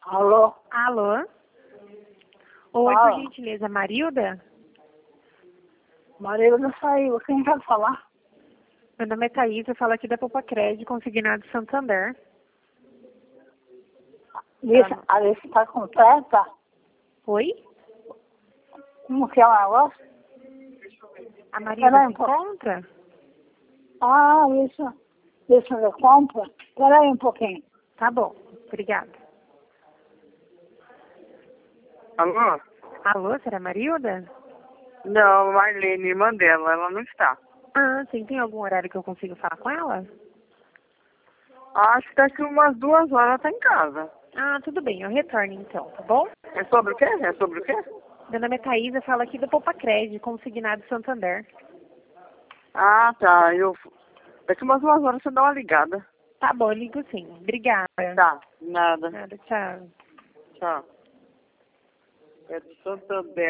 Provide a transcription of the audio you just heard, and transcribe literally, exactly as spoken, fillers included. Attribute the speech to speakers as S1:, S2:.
S1: Alô?
S2: Alô? Oi,
S1: Fala.
S2: por gentileza, Marilda?
S1: Marilda saiu. Quem quer falar?
S2: Meu nome é Thaís, eu falo aqui da Poupa Crédito, consignado Santander.
S1: Lista,
S2: Ah,
S1: a lista está completa?
S2: Oi?
S1: Como que é o negócio?
S2: A Marilda
S1: Peraí
S2: se
S1: um pouco.
S2: encontra?
S1: Ah, isso. Lista de compra? Peraí um pouquinho.
S2: Tá bom, obrigada.
S3: Alô?
S2: Alô, será a Marilda?
S3: Não, Marlene, irmã dela, ela não está.
S2: Ah, sim, tem algum horário que eu consigo falar com ela?
S3: Acho que daqui umas duas horas ela tá em casa.
S2: Ah, tudo bem, eu retorno então, tá bom?
S3: É sobre o quê? É sobre o quê?
S2: Meu nome é Thaís, eu falo aqui da Poupa Crédito, consignado Santander.
S3: Ah, tá. Eu... Daqui umas duas horas você dá uma ligada.
S2: Tá bom, eu ligo sim. Obrigada.
S3: Tá, nada.
S2: Nada, tchau.
S3: Tchau. É do Santander.